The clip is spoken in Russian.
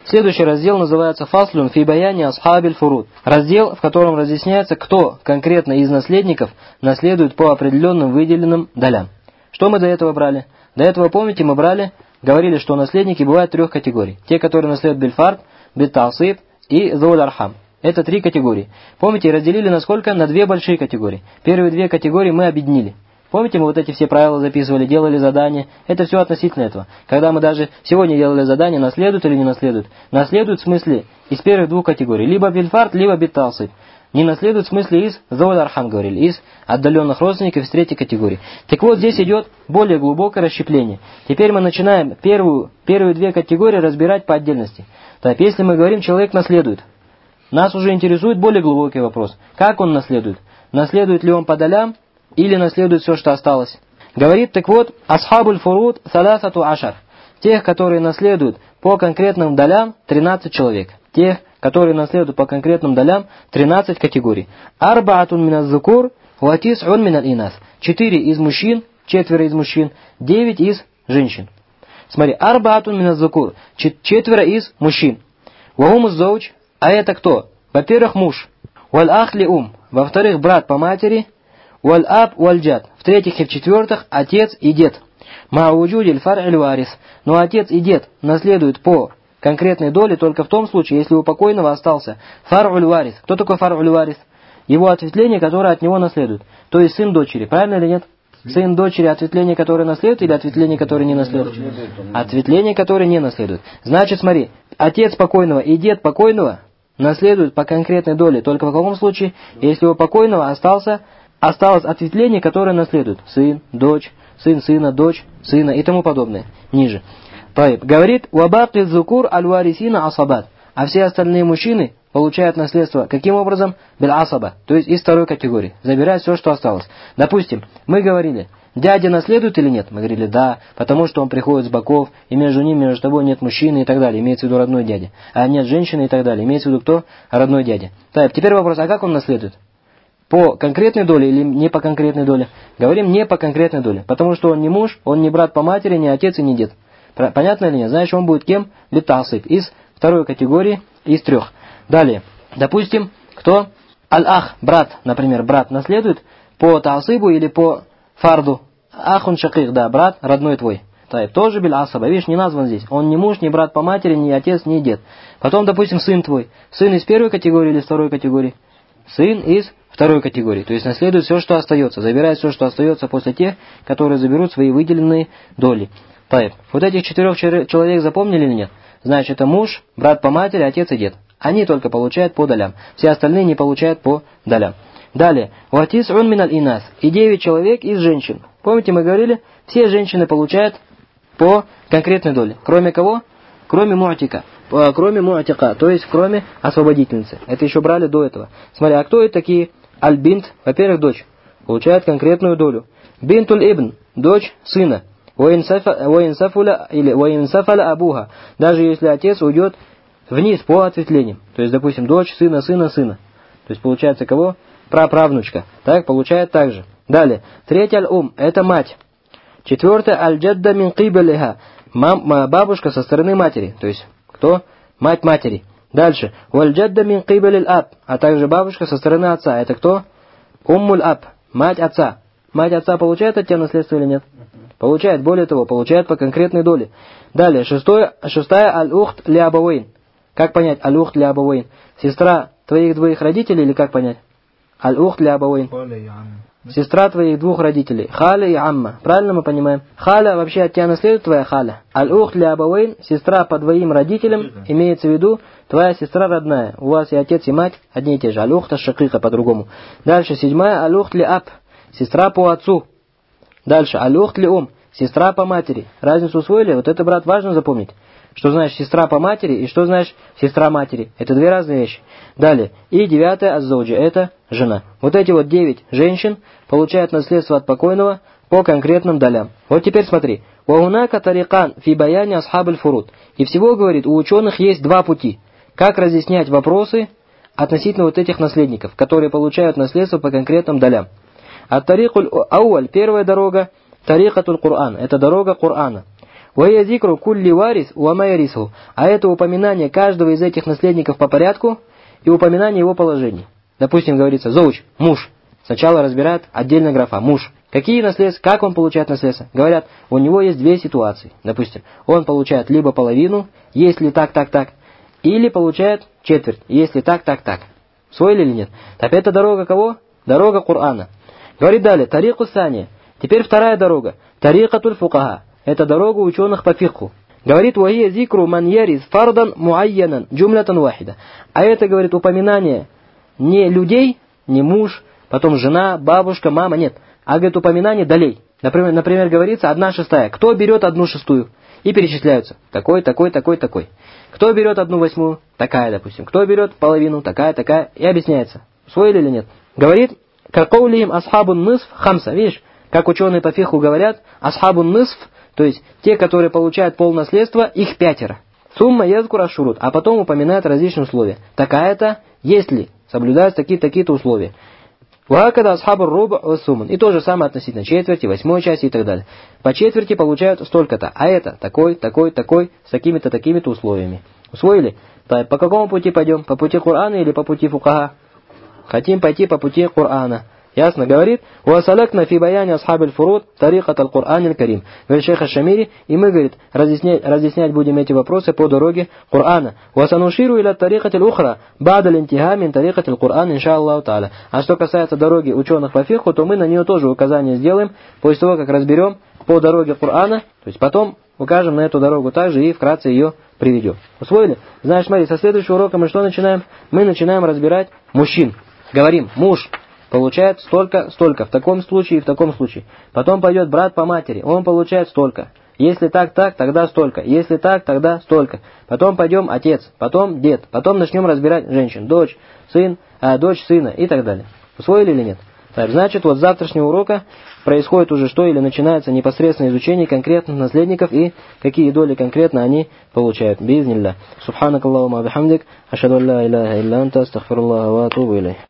Следующий раздел называется «Фаслюн фи баяни асхабиль фуруд». Раздел, в котором разъясняется, кто конкретно из наследников наследует по определенным выделенным долям. Что мы до этого брали? До этого, помните, мы говорили, что наследники бывают трех категорий. Те, которые наследуют бильфард, битасиб и зоуль архам. Это три категории. Помните, разделили на сколько? На две большие категории. Первые две категории мы объединили. Помните, мы вот эти все правила записывали, делали задания. Это все относительно этого. Когда мы даже сегодня делали задание, наследуют или не наследуют? Наследуют в смысле из первых двух категорий. Либо бильфард, либо битасиб. Не наследуют в смысле из зоуль архам, говорили, из отдаленных родственников из третьей категории. Так вот, здесь идет более глубокое расщепление. Теперь мы начинаем первые две категории разбирать по отдельности. Так, если мы говорим, человек наследует, нас уже интересует более глубокий вопрос. Как он наследует? Наследует ли он по долям или наследует все, что осталось? Говорит, так вот, асхабуль фуруд саласату ашар. Тех, которые наследуют по конкретным долям, 13 человек. Тех, которые наследуют по конкретным долям, 13 категорий. Арбаатун миназ зукур, ва тис'ун минал инас. 4 из мужчин, 4 из мужчин, 9 из женщин. Смотри, арбаатун миназ зукур, 4 из мужчин. Вахумус зауч, а это кто? Во-первых, муж. Валь ахли во-вторых, брат по матери. Валь аб валь джад. В-третьих и в-четвертых, отец и дед. Мауджудиль фар-иль варис. Но отец и дед наследуют по конкретной доли только в том случае, если у покойного остался фар-уль варис. Кто такой фар-уль варис? Его ответвление, которое от него наследует. То есть сын дочери, правильно или нет? Сын дочери, ответвление, которое наследует, или ответвление, которое не наследует? Ответвление, которое не наследует. Значит, смотри, отец покойного и дед покойного наследуют по конкретной доле только в каком случае? Если у покойного осталось ответвление, которое наследует. Сын, дочь, сын сына, дочь сына и тому подобное. Ниже. Говорит, «Вабаки зукур аль-варисина асабат». А все остальные мужчины получают наследство каким образом? Бель-асаба, то есть из второй категории. Забирают все, что осталось. Допустим, мы говорили, дядя наследует или нет? Мы говорили, да, потому что он приходит с боков, и между ним, между тобой нет мужчины и так далее. Имеется в виду родной дядя. А нет женщины и так далее. Имеется в виду кто? Родной дядя. Так, теперь вопрос, а как он наследует? По конкретной доле или не по конкретной доле? Говорим, не по конкретной доле. Потому что он не муж, он не брат по матери, не отец и не дед. Понятно или нет? Значит, он будет кем? Битасиб. Из второй категории, из трех. Далее. Допустим, кто? Аль-ах, брат, например, брат наследует по таасибу или по фарду. Ахун шаких, да, брат, родной твой. Тоже биль-асаба. Видишь, не назван здесь. Он не муж, не брат по матери, не отец, не дед. Потом, допустим, сын твой. Сын из первой категории или из второй категории? Сын из второй категории. То есть наследует все, что остается. Забирает все, что остается после тех, которые заберут свои выделенные доли. Вот этих 4 человек запомнили или нет? Значит, это муж, брат по матери, отец и дед. Они только получают по долям. Все остальные не получают по долям. Далее. Ватис ун миналь инас. И 9 человек из женщин. Помните, мы говорили, все женщины получают по конкретной доле. Кроме кого? Кроме муатика. Кроме муатика, то есть кроме освободительницы. Это еще брали до этого. Смотри, а кто это такие? Аль-бинт, во-первых, дочь. Получает конкретную долю. Бинтуль ибн, дочь сына. Воинсафаля абуха. Даже если отец уйдет вниз по ответвлениям. То есть, допустим, дочь сына, сына, сына. То есть, получается кого? Праправнучка. Так, получает так же. Далее. Третья аль-ум. Это мать. Четвертое. Аль-джадда мин кибалиха. Бабушка со стороны матери. То есть, кто? Мать матери. Дальше. Валь-джадда мин кибалил аб. А также бабушка со стороны отца. Это кто? Уммуль аб. Мать отца. Мать отца получает от тебя наследство или нет? Получает. Более того, получает по конкретной доле. Далее. Шестая. Аль-ухт ли абавейн. Как понять аль-ухт ли абавейн? Сестра твоих двоих родителей или как понять? Аль-ухт ли абавейн. Сестра твоих двух родителей. Халя и амма. Правильно мы понимаем? Халя вообще от тебя наследует твоя халя. Аль-ухт ли абавейн. Сестра по двоим родителям. Имеется в виду твоя сестра родная. У вас и отец, и мать одни и те же. Аль-ухта шакика по-другому. Дальше. 7. Аль-ухт ли аб. Сестра по отцу. Дальше. Аль-ухт ли сестра по матери. Разницу усвоили? Вот это, брат, важно запомнить. Что значит сестра по матери и что значит сестра матери. Это две разные вещи. Далее. И 9. Аззауджа. Это жена. Вот эти вот 9 женщин получают наследство от покойного по конкретным долям. Вот теперь смотри. Вагунака тарикан фи баяни асхабуль фуруд. И всего, говорит, у ученых есть 2 пути. Как разъяснять вопросы относительно вот этих наследников, которые получают наследство по конкретным долям. Ат-тарикуль ауаль. Первая дорога. Тарикатуль Кур'ан. Это дорога Корана. «Вая зикру кулли варис уама ярису». А это упоминание каждого из этих наследников по порядку и упоминание его положений. Допустим, говорится «зауч», муж. Сначала разбирают отдельно графа «муж». Какие наследства, как он получает наследство? Говорят, у него есть две ситуации. Допустим, он получает либо половину, если так, или получает четверть, если так. Усвоили или нет? Так это дорога кого? Дорога Корана. Говорит далее, тарику сания. Теперь вторая дорога. Тарикатуль фукаха. Это дорога ученых по фикху. Говорит, вахия зикру ман ярис фардан муайянан джумлятан вахида. А это, говорит, упоминание не людей, не муж, потом жена, бабушка, мама, нет. А, говорит, упоминание долей. Например, говорится 1/6. Кто берет 1/6? И перечисляются. Такой. Кто берет 1/8? Такая, допустим. Кто берет половину? Такая. И объясняется. Усвоили или нет? Говорит, какоулихим асхабун нысф хамса. Видишь, как ученые по фиху говорят, асхабун нысф, то есть те, которые получают полнаследства, их 5. Сумма язкур ашурут. А потом упоминают различные условия. Такая-то, если соблюдаются такие-то условия. Ваакада асхабур руба сумман. И то же самое относительно четверти, 8 части и так далее. По четверти получают столько-то, а это такой, с такими-то условиями. Усвоили? Так, по какому пути пойдем? По пути Корана или по пути фукаха? Хотим пойти по пути Корана. Ясно говорит? «Уасалякна фи баяни асхабиль фуруд тарикат аль-Кур'ан аль-Карим». Говорит шейх Аш-Шамири, и мы, говорит, разъяснять будем эти вопросы по дороге Корана. «Уасануширу иля тарикат аль-Ухра бада линтиха мин тарикат аль-Кур'ан иншааллаху та'аля». А что касается дороги ученых по фиху, то мы на нее тоже указание сделаем, после того, как разберем по дороге Корана, то есть потом укажем на эту дорогу также и вкратце ее приведем. Усвоили? Знаешь, смотри, со следующего урока мы что начинаем? Мы начинаем разбирать мужчин. Говорим, муж получает столько, в таком случае и в таком случае. Потом пойдет брат по матери, он получает столько. Если так, тогда столько. Если так, тогда столько. Потом пойдем отец, потом дед, потом начнем разбирать женщин, дочь, сын, дочь сына и так далее. Усвоили или нет? Так, значит, вот с завтрашнего урока происходит уже что, или начинается непосредственное изучение конкретных наследников и какие доли конкретно они получают. Биизнилля. Субханакаллахумма бихамдик, ашхаду ан ла иляха илля анта, астагфируллаха ва атубу илейх.